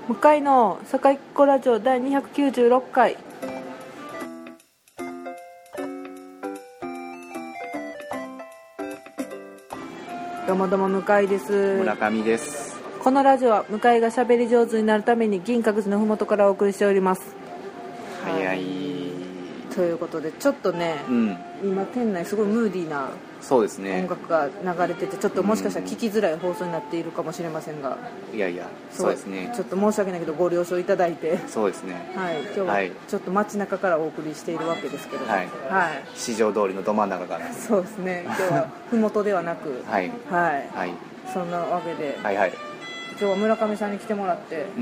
向かいの坂井っ子ラジオ第296回。どうもどうも、向井です。 村上です。 このラジオは向井が喋り上手になるために銀閣寺のふもとからお送りしております。 早い、 ということでちょっとね、今店内すごいムーディーなそうですね、 音楽が流れてて、ちょっともしかしたら聞きづらい放送になっているかもしれませんが、 いやいや、そうですね、 ちょっと申し訳ないけどご了承いただいて、 そうですね、 はい、今日はちょっと街中からお送りしているわけですけど、 はいはい、市場通りのど真ん中から、 そうですね、今日はふもとではなくはい、 はいはい、 そんなわけで、 はいはい、 今日は村上さんに来てもらって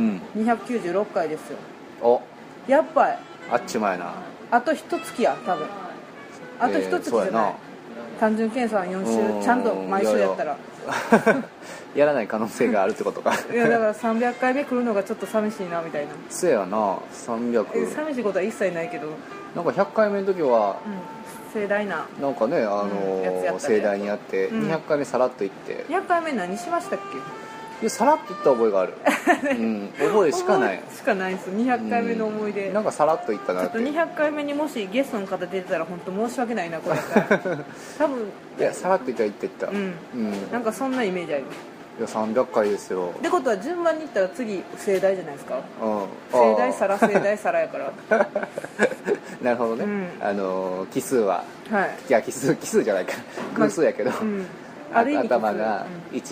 、296回ですよ。 お、 やっぱりあっちゅう前な、 あと一月や、多分あと一月じゃない、単純計算4週ちゃんと毎週やったらやらない可能性があるってことかいやだから300回目来るのがちょっと寂しいなみたいな。 そうやな、300、 寂しいことは一切ないけど、 なんか100回目の時は、 盛大ななんかね、盛大にやって、200回目さらっといって、 200回目何しましたっけ。 いや、さらっといった覚えがある覚えしかないです。200回目の思い出、 なんかさらっといったなって。 ちょっと200回目にもしゲストの方出てたら本当申し訳ないな、これ多分いや、さらっといったら言ってった、 なんかそんなイメージある。 いや、300回ですよ。 ってことは順番にいったら次盛大じゃないですか。盛大皿盛大皿やからなるほどね、奇数は、いや、奇数じゃないか、偶数やけど、ある意味頭が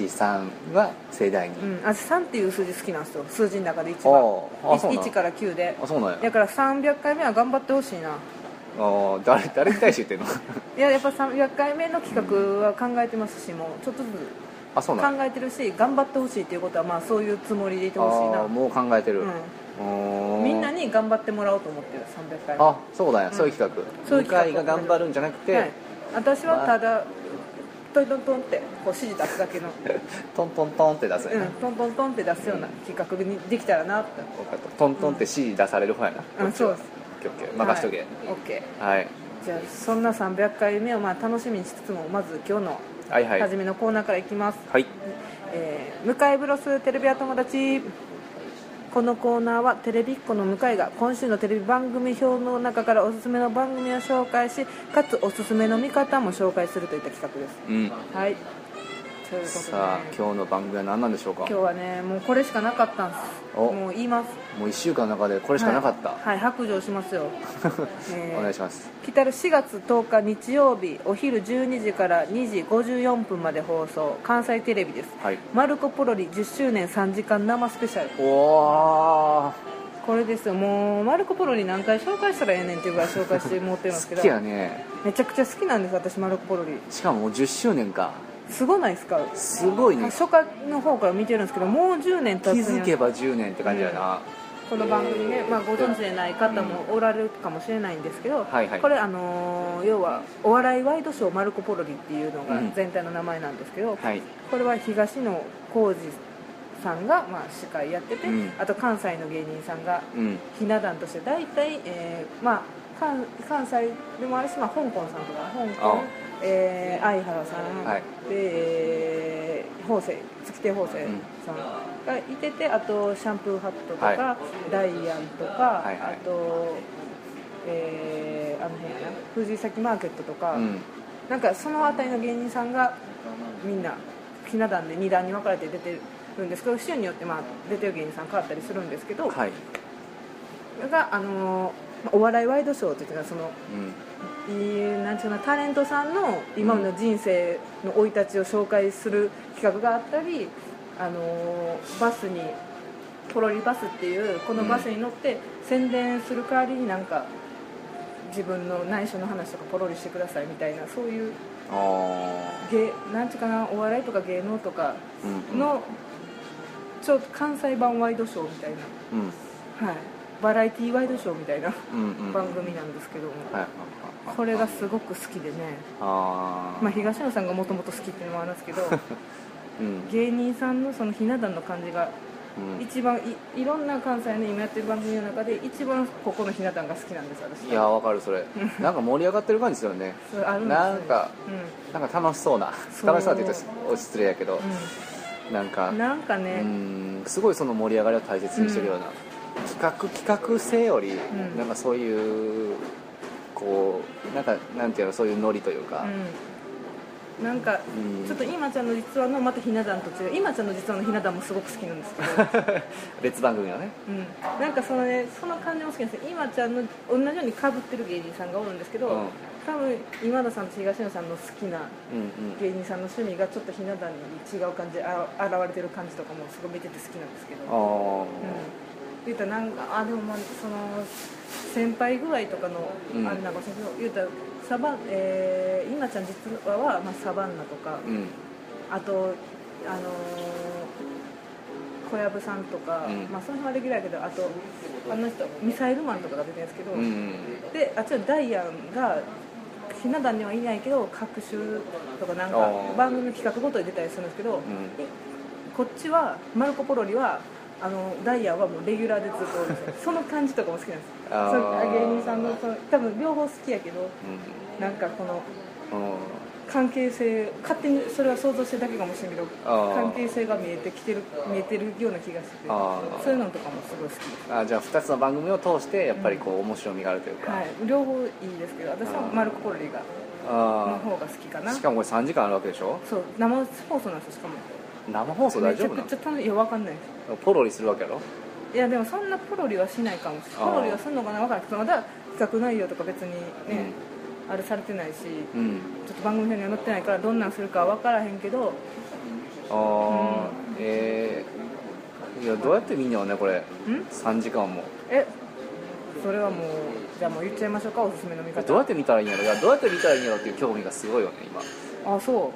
1、3は盛大に、 私3っていう数字好きなんですよ、数字の中で一番。1から9で。 あ、そうなんや。 だから300回目は頑張ってほしいな。 誰に対して言ってんのいや、やっぱ300回目の企画は考えてますし、もうちょっとずつ考えてるし、頑張ってほしいっていうことは、まあそういうつもりでいてほしいな。 もう考えてる、 みんなに頑張ってもらおうと思ってる、300回目。 あ、そうだよ、そういう企画。向井が頑張るんじゃなくて、 私はただトントントンってこう指示出すだけのトントントンって出すよね、 トントントンって出すような企画にできたらなって。 トントンって指示出される方やな。 そうです。 任しとけ。 オッケー。 はい。 じゃあそんな300回目をまあ楽しみにしつつも、まず今日の初めのコーナーからいきます。 はい。 向井ブロステレビや友達。このコーナーはテレビっ子の向井が今週のテレビ番組表の中からおすすめの番組を紹介し、かつおすすめの見方も紹介するといった企画です。はい。ということで、 さあ今日の番組は何なんでしょうか。 今日はね、もうこれしかなかったんです。もう言います。 もう1週間の中でこれしかなかった。 はい、白状しますよ。 お願いします。 来たる4月10日日曜日お昼12時から2時54分まで放送、関西テレビです。マルコポロリ10周年3時間生スペシャル。 おー、 これですよ。もうマルコポロリ何回紹介したらええねんっていうぐらい紹介してもってるんですけど好きやね。 めちゃくちゃ好きなんです、私マルコポロリ。 しかももう10周年か。 すごないですか。 すごいね。 初回の方から見てるんですけど、もう10年経つ。 気づけば10年って感じだな。 この番組ね、まあ、ご存知でない方もおられるかもしれないんですけど、これ、要はお笑いワイドショーマルコポロリっていうのが全体の名前なんですけど、これは東野幸治さんがまあ司会やってて、あと関西の芸人さんがひな壇として大体、まあ、関西でもあるし、まあ、香港さんとか香港、相原さん、で月亭方正さんがいてて、あとシャンプーハットとか、ダイアンとか、あと、あの辺やな、藤崎マーケットとか、なんかその辺りの芸人さんがみんなひな壇で2段に分かれて出てるんですけど、週によってまあ出てる芸人さん変わったりするんですけど、がお笑いワイドショーというか、その、なんていうの、タレントさんの今の人生の生い立ちを紹介する企画があったり、バスにポロリバスっていうこのバスに乗って宣伝する代わりになんか自分の内緒の話とかポロリしてくださいみたいな、そういうなんていうかな、お笑いとか芸能とかのちょっと関西版ワイドショーみたいな、バラエティワイドショーみたいな番組なんですけども、これがすごく好きでね、まあ、東野さんがもともと好きっていうのもあるんですけど、芸人さんのそのひな壇の感じが一番 いろんな関西の今やってる番組の中で一番ここのひな壇が好きなんです、私。 いや、わかる、それなんか盛り上がってる感じですよねなんか楽しそうな、楽しそうって言ったら失礼やけど、 なんかね、 すごいその盛り上がりを大切にしてるような、企画性より、なんかそういうこうなんていうの、そういうノリというか、 なんかちょっと今ちゃんの実話のまたひな壇と違う、今ちゃんの実話のひな壇もすごく好きなんですけど別番組はね、 なんかその感じも好きなんですよ。今ちゃんの同じように被ってる芸人さんがおるんですけど、多分今田さんと東野さんの好きな芸人さんの趣味がちょっとひな壇に違う感じで現れてる感じとかもすごい見てて好きなんですけど、言うたらなんかでもまあその先輩具合とかの、あれなんか言うたら今ちゃん実は、サバンナとか、あと小籔さんとか、その辺はレギュラーやけど、あとあの人ミサイルマンとかが出てるんですけど、であっちはダイアンがひな壇にはいないけど各種とかなんか番組の企画ごとに出たりするんですけど、こっちはマルコ・ポロリはダイヤはもうレギュラーでずっとおるんですよその感じとかも好きなんです芸人さんの多分両方好きやけど、なんかこの関係性、勝手にそれは想像してるだけかもしれないけど、関係性が見えてるような気がしてて、そういうのとかもすごい好きです。 じゃあ2つの番組を通してやっぱりこう面白みがあるというか、 両方いいですけど、私はマルコ・ポロリがの方が好きかな。 しかもこれ3時間あるわけでしょ。 そう生放送なんですよ。しかも生放送大丈夫なの？ めちゃくちゃいや分かんないです。 ポロリするわけやろ。 いやでもそんなポロリはしないかもしれない。ポロリはするのかな分からないけど、まだ企画内容とか別にね、あれされてないし、ちょっと番組表には載ってないからどんなんするかは分からへんけど、 いやどうやって見んのねこれ3時間も。 それはもうじゃあもう言っちゃいましょうか、おすすめの見方。 どうやって見たらいいんやろ。いやどうやって見たらいいんやろっていう興味がすごいよね今。 そう、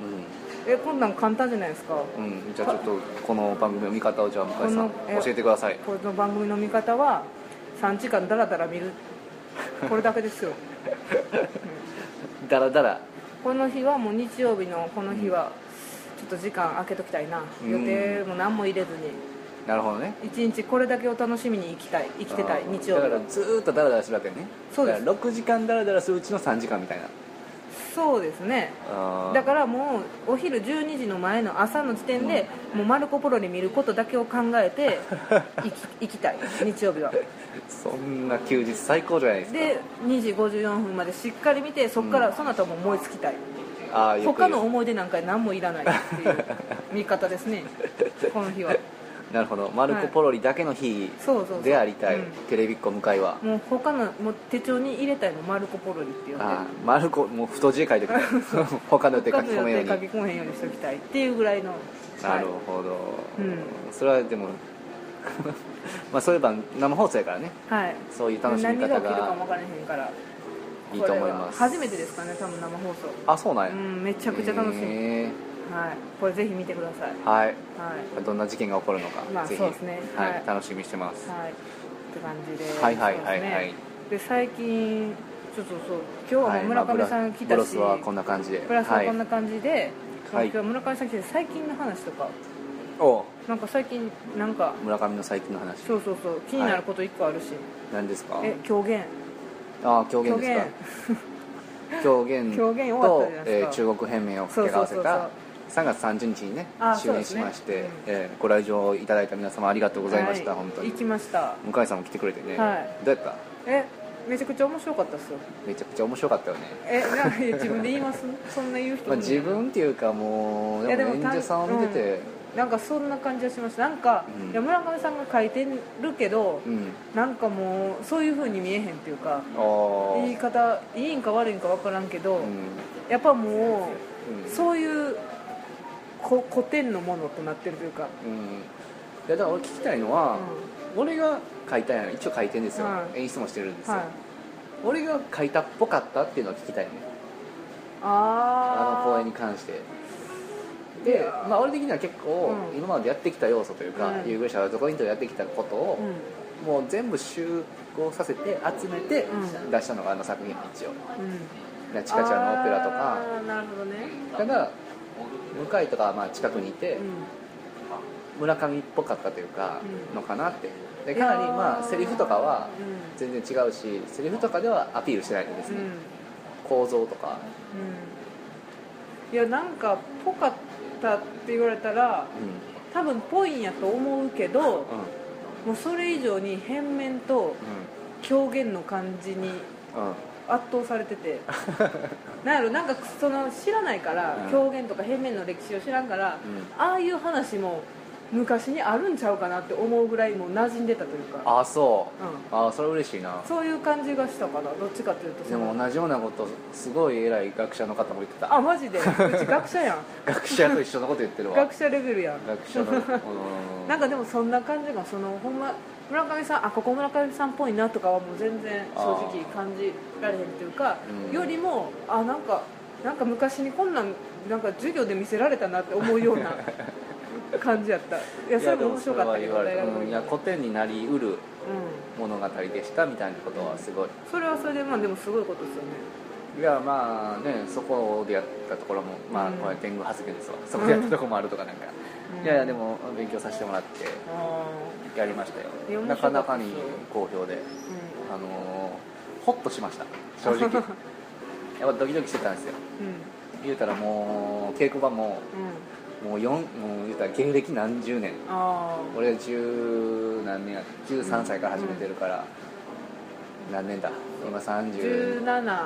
こんなん簡単じゃないですか。 じゃあちょっとこの番組の見方をじゃあ向井さん教えてください。 この番組の見方は3時間ダラダラ見るこれだけですよダラダラ。 この日はもう日曜日のこの日はちょっと時間空けときたいな、予定も何も入れずに。 なるほどね。 一日これだけを楽しみに生きてたい日曜日。 だからずーっとダラダラするわけね。 そうです。 6時間ダラダラするうちの3時間みたいな。 そうですね。だからもうお昼12時の前の朝の時点で、もうマルコ・ポロリ見ることだけを考えて生きたい日曜日は。 そんな休日最高じゃないですか。 で2時54分までしっかり見て、そこからその後はもう燃え尽きたい。他の思い出なんか何もいらないっていう見方ですねこの日は。 なるほど。マルコ・ポロリだけの日でありたい。テレビっ子向井はもう他のもう手帳に入れたいのマルコ・ポロリって呼んでる。 マルコもう太字で書いてくる他の予定書き込めんように書き込めへんようにしておきたいっていうぐらいの。 なるほど、それはでもそういえば生放送やからね、そういう楽しみ方が何が起きるかも分からへんからいいと思います。 初めてですかね多分生放送。 そうなんや。 めちゃくちゃ楽しみ。これぜひ見てください。 どんな事件が起こるのか、ぜひ、楽しみにしてます。 って感じで。で最近ちょっと今日はもう村上さん来たし、 ブロスはこんな感じで、 プラスはこんな感じで、今日は村上さん来て最近の話とか、なんか最近なんか村上の最近の話、 そう気になること1個あるし。 何ですか？ 狂言。 狂言ですか？狂言と中国変名を掛け合わせた3月30日にね終演しまして、ご来場いただいた皆様ありがとうございました。本当に行きました。 向井さんも来てくれてね、どうやった？ めちゃくちゃ面白かったですよ。 めちゃくちゃ面白かったよね。 自分で言います？そんな言う人自分っていうかもうでも演者さんを見てて、 なんかそんな感じがしました。なんか、村上さんが書いてるけど、なんかもうそういう風に見えへんっていうか、言い方いいんか悪いんか分からんけど、やっぱもう、そういう古典のものとなってるというか。 いやだから俺聞きたいのは、俺が書いたんや、一応書いてるんですよ、演出もしてるんですよ、俺が書いたっぽかったっていうのを聞きたいね。あの公演に関してで、俺的には結構今までやってきた要素というか、夕暮れシャワーズポイントでやってきたことを、もう全部集合させて集めて出したのがあの作品一応、チカちゃんのオペラとか。 なるほどね。 ただ向井とか近くにいて、村上っぽかったというか、のかなって。でかなりセリフとかは全然違うし、セリフとかではアピールしてないんですね、構造とか。いやなんかぽかったって言われたら、 多分ぽいんやと思うけど、もうそれ以上に変面と狂言の感じに圧倒されててなんやろ、なんかその知らないから、狂言とか変面の歴史を知らんから、ああいう話も昔にあるんちゃうかなって思うぐらいもう馴染んでたというか。 ああそう、ああそれ嬉しいな。 そういう感じがしたかな、どっちかというと。 でも同じようなことすごい偉い学者の方も言ってた。 あ、マジで？うち学者やん学者と一緒のこと言ってるわ学者レベルやん。 学者のなんかでもそんな感じが、そのほんま村上さん、ここ村上さんっぽいなとかはもう全然正直感じられへんっていうか、よりもなんか昔にこんなんなんか授業で見せられたなって思うような感じやった。いやそれも面白かったけど、大学のいや古典になりうる物語でしたみたいなことはすごい、 それはそれでまあでもすごいことですよね。 いやまあね、そこでやったところもまあこれ天狗発言ですわ、そこでやったところもあるとかなんか、いやいやでも勉強させてもらってやりましたよ。なかなかに好評で、ホッとしました正直やっぱドキドキしてたんですよ、言うたらもう稽古場も、もう言うたら芸歴何十年、俺十何年や、13歳から始めてるから、何年だ今30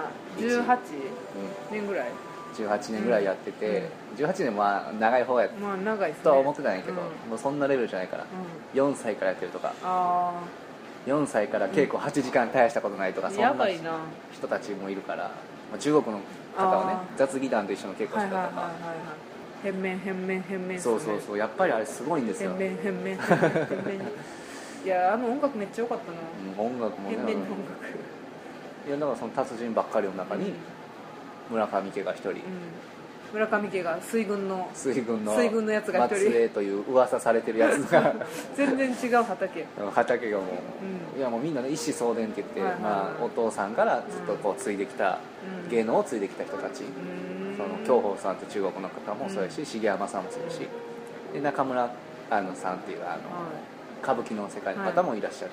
1718年ぐらい、 18年ぐらいやってて、18年まあ長い方やまあ長いですねとは思ってたんやけど、もうそんなレベルじゃないから、4歳からやってるとか、4歳から稽古8時間絶やしたことないとか、そんな人たちもいるから、中国の方はね雑技団と一緒の稽古してたとか、 変面そうそうそう、やっぱりあれすごいんですよ。 変面いや音楽めっちゃ良かったな、 音楽もね、 変面の音楽、 いやだからその達人ばっかりの中に村上家が一人、 村上家が水軍のやつが一人、 末裔という噂されてるやつが全然違う畑がもう、いやもうみんなね一子相伝って言って、まあ、お父さんからずっとこう継いできた、芸能を継いできた人たち、その享保さんって中国の方もそうやし、重山さんもそうやし、で中村さんっていう歌舞伎の世界の方もいらっしゃって、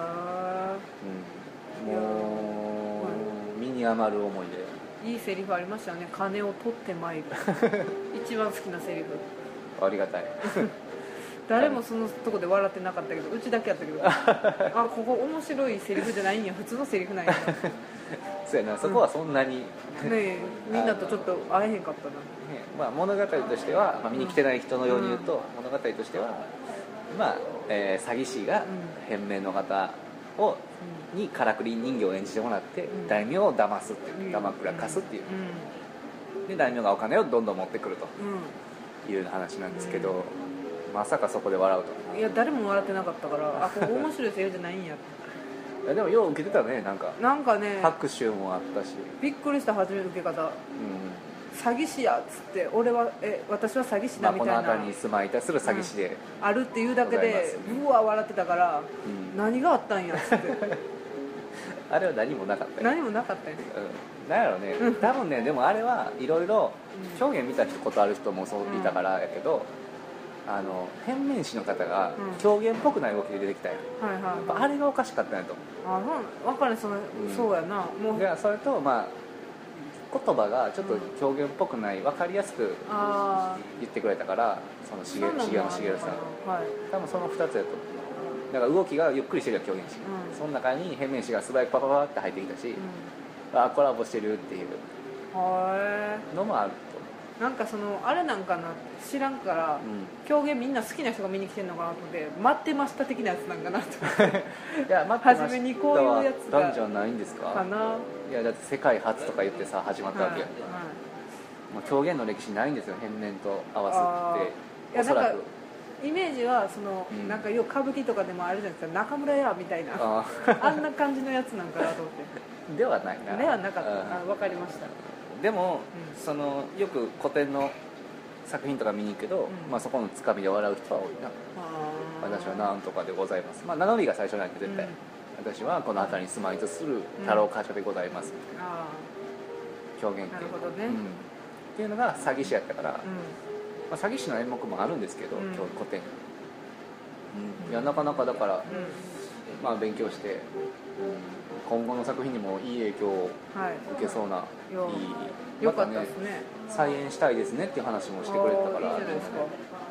もう身に余る思いで。 いいセリフありましたよね、金を取ってまいる一番好きなセリフ。 ありがたい誰もそのとこで笑ってなかったけど、うちだけやったけどここ面白いセリフじゃないんや、普通のセリフなんやそうやな、そこはそんなに、 ね、みんなとちょっと会えへんかったな、 まあ、物語としては、見に来てない人のように言うと、物語としては、まあ詐欺師が変面の方にからくり人形を演じてもらって、大名を騙すっていう、騙くらかすっていう、で大名がお金をどんどん持ってくるという話なんですけど、まさかそこで笑うと。 いや誰も笑ってなかったから、ここ面白いセリフじゃないんやいやでもよう受けてたね、なんかね、拍手もあったし、 びっくりした、初め受け方、詐欺師やっつって、私は詐欺師だみたいな、 この辺りに住まいたする詐欺師で、 あるっていうだけでうわ笑ってたから、何があったんやっつってあれは何もなかったよ。 何もなかったよね、 なんやろうね、多分ね、でもあれはいろいろ狂言見たことある人もそういたからやけど、変面師の方が狂言っぽくない動きで出てきたよ、あれがおかしかったんやと思う。 分かる、そうやな、もうそれとまあ言葉がちょっと狂言っぽくない、分かりやすく言ってくれたから、その重山茂さん、多分その2つやと思う。だから動きがゆっくりしてるよ狂言師、その中に変面師が素早くパパパって入ってきたし、コラボしてるっていうのもあると。 なんかあれなんかな、知らんから、狂言みんな好きな人が見に来てるのかなと思って、待ってました的なやつなんかなといや、待ってました初めにこういうやつがなんじゃないんですかいやだって世界初とか言ってさ始まったわけや、もう狂言の歴史ないんですよ、変面と合わすって。おそらくイメージはなんかよく歌舞伎とかでもあるじゃないですか、中村屋みたいなあんな感じのやつなんかなと思ってではないな、 ではなかった、分かりました。 でも、よく古典の作品とか見に行くけど、そこのつかみで笑う人は多いな。私はなんとかでございます、名乗りが最初なんで絶対、私はこの辺りに住まいとする太郎冠者でございます、狂言っていう、っていうのが詐欺師やったから、詐欺師の演目もあるんですけど、古典、いやなかなかだから、勉強して今後の作品にもいい影響を受けそうな、 よかったですね、 再演したいですねっていう話もしてくれたから、 いいじゃないですか。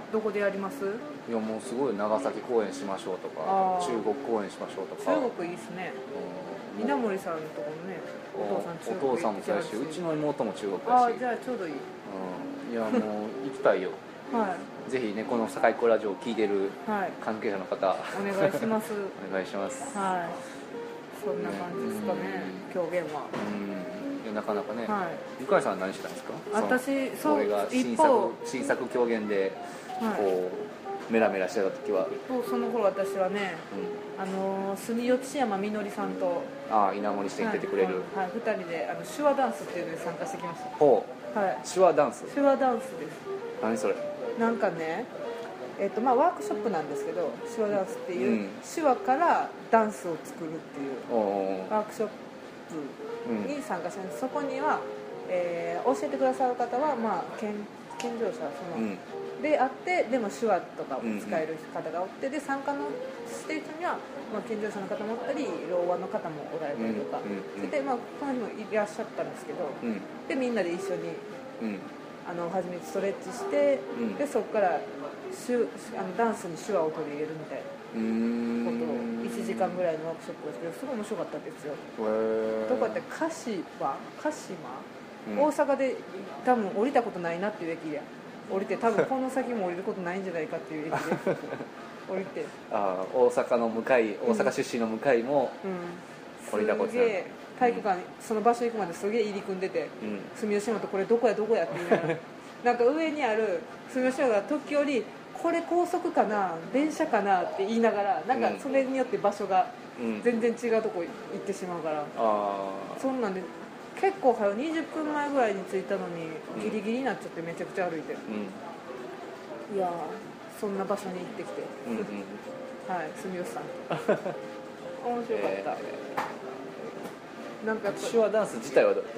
どこでやります？ いやもうすごい長崎公演しましょうとか中国公演しましょうとか。 中国いいっすね。稲森さんとかもね、お父さんもそうやし、うちの妹も中国だし。 じゃあちょうどいい。 いやもう行きたいよ。 はい。 ぜひねこの堺子ラジオを聞いてる関係者の方、 お願いします。 お願いします。 はい。そんな感じですかね。狂言は。 なかなかね。ゆかりさんは何してたんですか？ 私そう。これが新作狂言でこうメラメラしてた時は。 その頃私はね、住吉山みのりさんと稲森支店に出てくれる。 はい。2人で手話ダンスっていうのに参加してきました。 ほう。はい。手話ダンス。 手話ダンスです。 何それ？ なんかね。ワークショップなんですけど、手話ダンスっていう、手話からダンスを作るっていうワークショップに参加してます。そこには、教えてくださる方は、健常者であって、でも手話とかを使える方がおって、で参加のしている人には、健常者の方もおったりろう話の方もおられたりとかして、この人もいらっしゃったんですけど、でみんなで一緒に、初めてストレッチして、でそこからダンスに手話を取り入れるみたいなことを1時間ぐらいのワークショップですけど、すごい面白かったんですよ。どこやって鹿島、大阪で多分降りたことないなっていう駅で降りて、多分この先も降りることないんじゃないかっていう駅で降りて大阪の向かい、大阪出身の向かいも降りたことない。 すげえ体育館、その場所行くまですげえ入り組んでて、住吉山とこれどこやどこやって言いながらなんか上にある住吉山が時折これ高速かな電車かなって言いながら、なんかそれによって場所が全然違うとこ行ってしまうから、そんなんで結構早20分前ぐらいに着いたのにギリギリになっちゃってめちゃくちゃ歩いて、いやそんな場所に行ってきて、はい、住吉さんと面白かった。なんか手話ダンス自体はどうだった？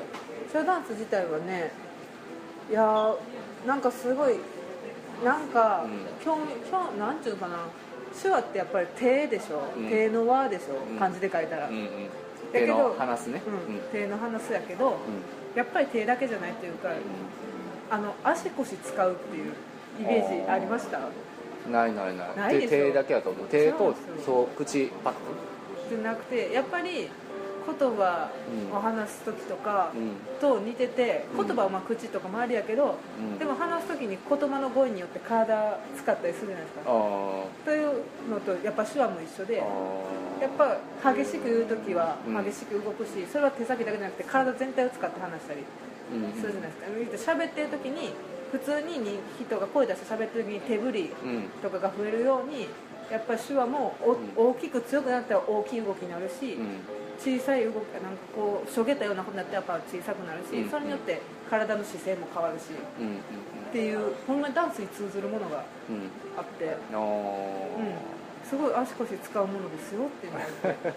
手話ダンス自体はね、いやなんかすごいなんか、なんていうかな、手話ってやっぱり手でしょ、手の輪でしょ、漢字で書いたら、 手の話すね、 手の話すやけど、やっぱり手だけじゃないっていうか、足腰使うっていうイメージありました？ ないでしょ。手だけだと思う。手と口パックじゃなくて、やっぱり言葉を話す時とかと似てて、言葉は口とかもあるやけど、でも話す時に言葉の語彙によって体使ったりするじゃないですか。というのとやっぱ手話も一緒で、やっぱ激しく言う時は激しく動くし、それは手先だけじゃなくて体全体を使って話したりするじゃないですか。喋ってる時に普通に人が声出して喋ってる時に手振りとかが増えるように、やっぱり手話も大きく強くなったら大きい動きになるし、小さい動きなんかこうしょげたようなことになってやっぱ小さくなるし、それによって体の姿勢も変わるし、っていうほんまにダンスに通ずるものがあって、すごい足腰使うものですよっていうのが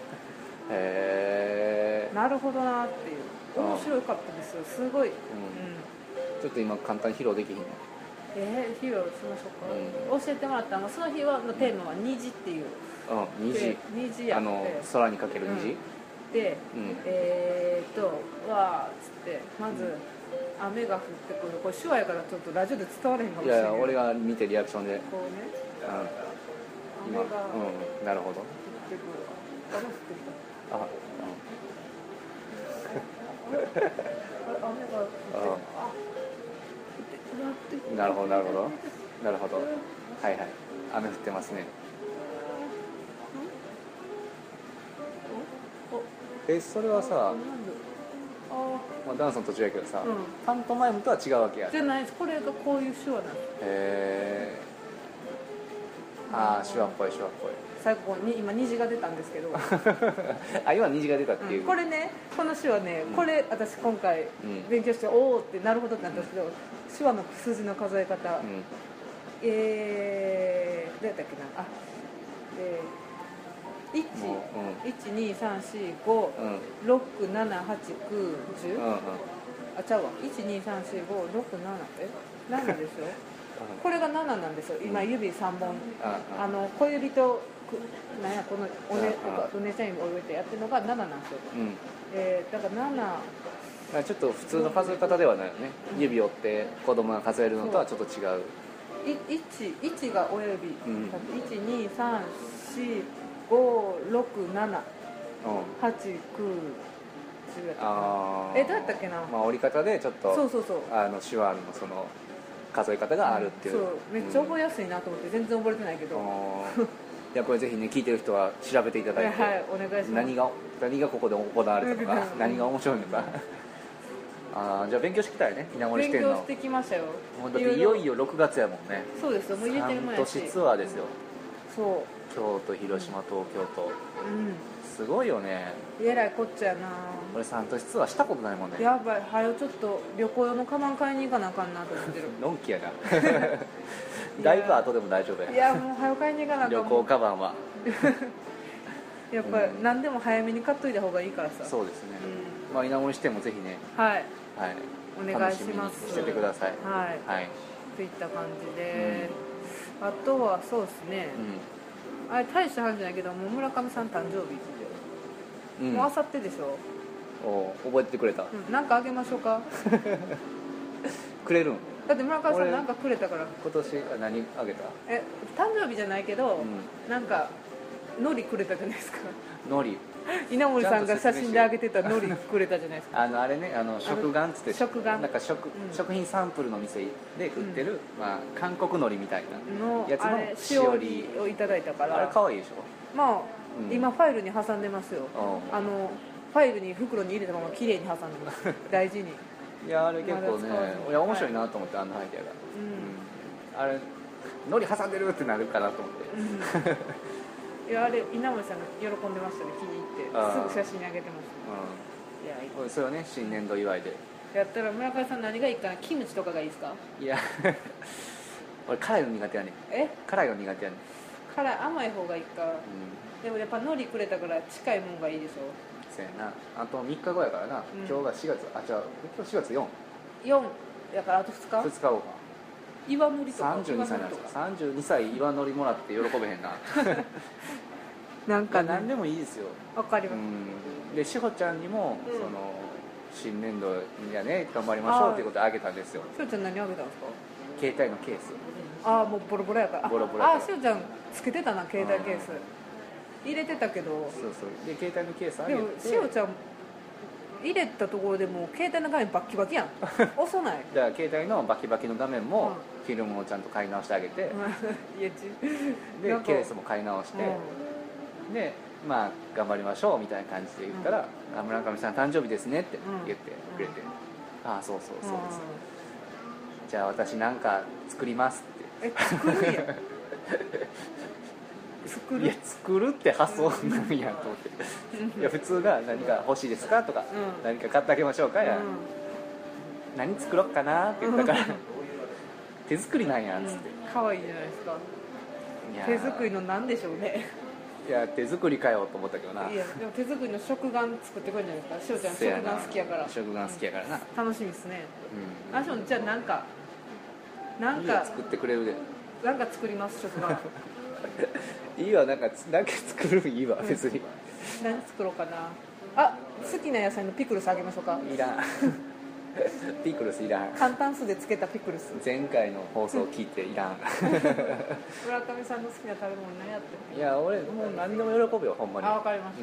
なるほどなっていう、面白かったですよ、すごい。 ちょっと今簡単に披露できひんの？ 披露しましょうか。教えてもらったのは、その日のテーマは虹っていう、虹やって、 空にかける虹で、わーっつってまず雨が降ってくる、これ手話やからちょっとラジオで伝われへんかもしれない。いや俺が見てリアクションでこうね、 今なるほど。降ってくる、雨降ってきた、雨が降って、 なるほどはいはい、雨降ってますね。それはさ、ダンスの途中やけどさ、パントマイムとは違うわけやじゃないです。これがこういう手話なんです。 手話っぽい最後に今虹が出たんですけど今虹が出たっていう、 これね、この手話ね、これ私今回勉強しておおってなるほどってなったんですけど、手話の数字の数え方、どうやったっけな、1、1、2、3、4、5、6、7、8、9、10、ちゃうわ、1、2、3、4、5、6、7、7でしょこれが7なんですよ、今指3本、小指となんやこのお姉ちゃんに置いてやってるのが7なんですよ、だから7、 ちょっと普通の数え方ではないよね、指折って子供が数えるのとはちょっと違う。 1が親指、 うん、 1234567、8、9、10やったかな。どうやったっけな。 まあ、折り方でちょっとそう手話のその数え方があるっていう、 そうめっちゃ覚えやすいなと思って全然覚えてないけど、 いやこれぜひね聞いてる人は調べていただいて、 はい、お願いします。 何がここで行われたのか何が面白いのかじゃあ勉強してきたいね、稲森支店の。 勉強してきましたよ。 もうだっていよいよ6月やもんね。 そうですよ、もう入れてるもんやし。 半年ツアーですよ。 そう京都、広島、東京と、すごいよね。 えらいこっちゃな。 俺3都市ツアーしたことないもんね。 やばい、はよちょっと旅行用のカバン買いに行かなあかんなと思ってる。 のんきやなだいぶ後でも大丈夫や。 いやもうはよ買いに行かなあかん。 旅行カバンはやっぱり何でも早めに買っといた方がいいからさ。 そうですね、まあ、稲森支店もぜひね、 はい、お願いします。 楽しみにしててください。 はい、といった感じで、あとはそうですね、あれ大した話じゃないけど、もう村上さん誕生日、もうあさってでしょ。 覚えててくれた。 なんかあげましょうかくれるんだって村上さんなんかくれたから。 今年何あげた？ 誕生日じゃないけど、なんか海苔くれたじゃないですか。 海苔稲森さんが写真であげてた海苔くれたじゃないですか。 あれね、食玩っつって、 食玩なんか食品サンプルの店で売ってる、まあ、韓国海苔みたいなやつのしおりをいただいたから。 あれ可愛いでしょ。 まあ、今ファイルに挟んでますよ。ファイルに袋に入れたまま綺麗に挟んでます大事に。 いやあれ結構ね、いや面白いなと思って、あんなアイデアが、あれ海苔挟んでるってなるかなと思って、 いやあれ稲森さんが喜んでましたね、気に入ってすぐ写真にあげてました、いやそれをね新年度祝いでやったら。村上さん何がいいかな。キムチとかがいいですか？ いや俺辛いの苦手やねん。辛いの苦手やねん。 辛い、甘い方がいいか、でもやっぱ海苔くれたから近いもんがいいでしょ。 そうやな。あと3日後やからな、今日が4月、じゃあ今日4月 4やからあと2日後か。 岩のりとか 32歳なんですか。32歳岩のりもらって喜べへんななんか何でもいいですよ。 わかります。 で志保ちゃんにも、その新年度やね頑張りましょうっていうことであげたんですよ。 しおちゃん何あげたんですか？ 携帯のケース。 もうボロボロやから。 ボロボロやから。 しおちゃんつけてたな、携帯ケース入れてたけど。 そうで携帯のケースあげて。 でもしおちゃん入れたところでもう携帯の画面バッキバキやん遅ない。 じゃあ携帯のバキバキの画面も、フィルムをちゃんと買い直してあげて、でケースも買い直して、でまあ頑張りましょうみたいな感じで言ったら、村上さん誕生日ですねって言ってくれて、そうですじゃあ私なんか作りますって。 作るやんいや作るって発想なんやと思っていや普通が何か欲しいですかとか、何か買ってあげましょうかや、何作ろうかなって言ったから手作りなんやっつって、 可愛いじゃないですか。手作りのなんでしょうね。 いや手作りかよと思ったけどな。 いやでも手作りの食玩作ってくれるんじゃないですか。しおちゃん食玩好きやから。 食玩好きやからな、 楽しみですね。じゃあなんか作ってくれるで。 なんか作ります、食玩いいわ、なんか作るいいわ別に。 何作ろうかな。好きな野菜のピクルスあげましょうか。 いらんピクルスいらん。 簡単酢で漬けたピクルス。 前回の放送を聞いていらん村上さんの好きな食べ物何やって。 いや俺もう何でも喜ぶよほんまに。 わかりました、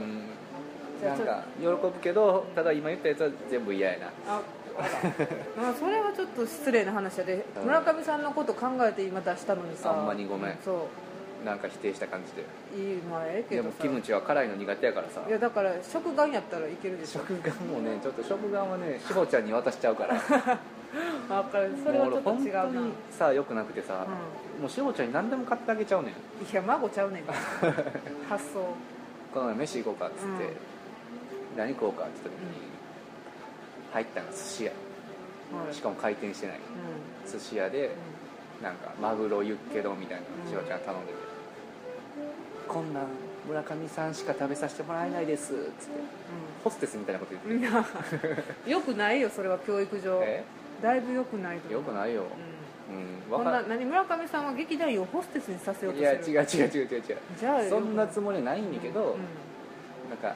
なんか喜ぶけど、ただ今言ったやつは全部嫌やな。 それはちょっと失礼な話で、村上さんのこと考えて今出したのにさ。 あんまにごめん。 そうなんか否定した感じで。 いい前けどさ。 でもキムチは辛いの苦手やからさ。 いやだから食玩やったらいけるでしょ。 食玩もね、ちょっと食玩はね志保ちゃんに渡しちゃうから分かる。それはちょっと違うな。 本当にさ良くなくてさ、もう志保ちゃんに何でも買ってあげちゃうねん。いや孫ちゃうねん発想。 この前飯行こうかっつって、何食おうかって言った時に、入ったの寿司屋、しかも回転してない、寿司屋で、なんかマグロユッケ丼みたいな志保ちゃん頼んでて、こんなん村上さんしか食べさせてもらえないですっつって、ホステスみたいなこと言ってよくないよそれは教育上。だいぶよくないと思う。 よくないよ。 何村上さんは劇団員をホステスにさせようとしてる。 いや違うじゃあそんなつもりはないんだけど、なんか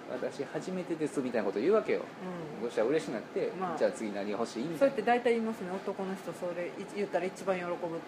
私初めてですみたいなこと言うわけよ、そしたら嬉しくなって、じゃあ次何欲しいみたいな。 それって大体言いますね、男の人それ言ったら一番喜ぶって。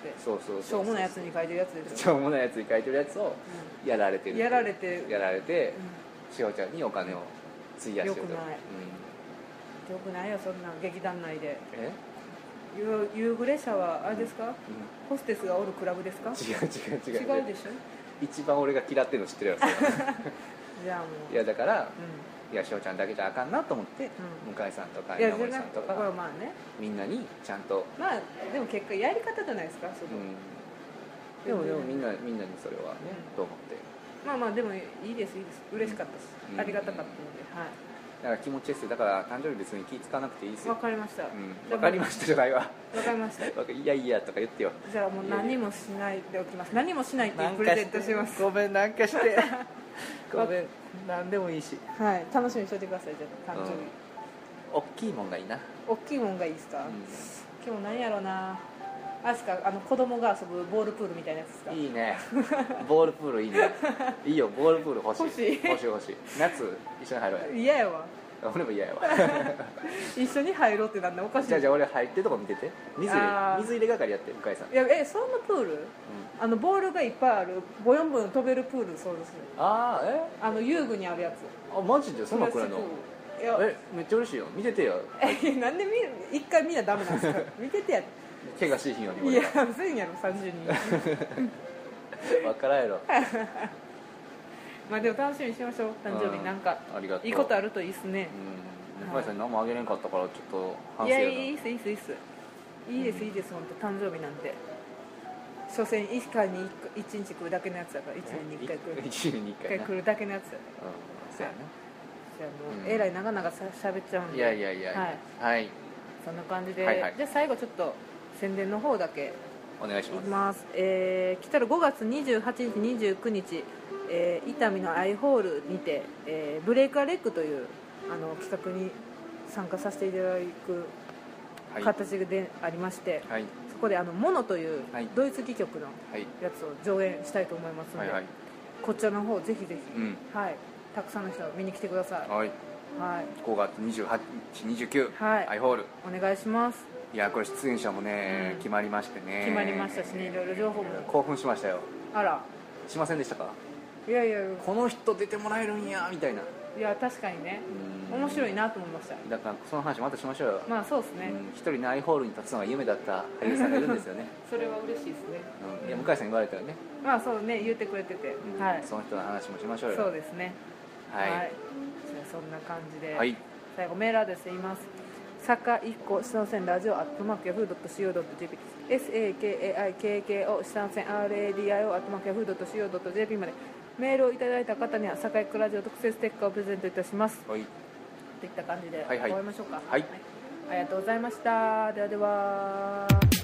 そうそうそう、 しょうもないやつに書いてるやつでしょ。 しょうもないやつに書いてるやつをやられてる、 やられてしおちゃんにお金を費やしてると。 よくない、よくないよそんな劇団内で。夕暮れ社はあれですか、ホステスがおるクラブですか。違うでしょ。 一番俺が嫌ってるの知ってるやつじゃあもう、 いやだから、いやしおちゃんだけじゃあかんなと思って、向井さんとか稲森さんとか、みんなにちゃんと、 まあでも結果やり方じゃないですか、 でもみんなにそれはね、と思って、 まあでもいいです嬉しかったし、ありがたかったので、 だから気持ちですよ。だから誕生日別に気使わなくていいですよ。 わかりました。 わかりましたじゃないわ。 わかりました。 いやいやとか言ってよ。 じゃあもう何もしないでおきます。何もしないっていうプレゼントします。 ごめん、なんかしてごめん、何でもいいし。 はい、楽しみにしといてください。じゃあ誕生日、 大きいもんがいいな。 大きいもんがいいですか。今日何やろうな。あれですか、子供が遊ぶボールプールみたいなやつですか。 いいね、ボールプールいいね。いいよ、ボールプール欲しい。夏一緒に入ろうや。 嫌やわ。 俺も嫌やわ。 一緒に入ろうってなんだ、おかしい。 じゃあ俺入ってるとこ見てて、水入れ係やって向井さん。 いや、そんなプール、ボールがいっぱいあるボヨンボヨン飛べるプール。そうですね。遊具にあるやつ。 マジでそんなくらいの。めっちゃ嬉しいよ、見ててよ。 なんで一回見なダメなんですか。見ててや。 怪我しひんように。 いや、せんやろ30人。 分からんやろ。 まあでも楽しみにしましょう、誕生日。なんかいいことあるといいっすね。 向井さんに何もあげれんかったからちょっと反省やな。 いや、いいっすいいです本当、誕生日なんて所詮1回に1日来るだけのやつだから。1年に1回来る、 1年に1回来るだけのやつだから。 そうやね。 じゃあもうえらい長々しゃべっちゃうんで。 いやはい、 そんな感じで。じゃあ最後ちょっと宣伝の方だけお願いします。 いきます。来たる5月28日29日、伊丹のアイホールにて、ブレイカーレッグという企画に参加させていただく形でありまして、そこでモノというドイツ戯曲のやつを上演したいと思いますので、こちらの方ぜひぜひ、たくさんの人見に来てください。 5月28日29、アイホールお願いします。 いや、これ出演者もね、決まりましてね。 決まりましたしね、いろいろ情報も興奮しましたよ。 あら、 しませんでしたか。 いやこの人出てもらえるんやみたいな。 いや、確かにね、面白いなと思いました。 だからその話またしましょうよ。 まあそうですね。 一人のアイホールに立つのが夢だった俳優さんがいるんですよね。 それは嬉しいですね。 いや、向井さん言われたよね。 まあそうね、言ってくれてて、 その人の話もしましょうよ。 そうですね。じゃあそんな感じで、最後メールアドレス言います。さかいこ下の線ラジオ@yahoo.co.jp SAKAIKKO 下の線 RADIO@yahoo.co.jp までメールをいただいた方にはさかいこラジオ特製ステッカーをプレゼントいたします。といった感じで終わりましょうか。ありがとうございました。ではでは。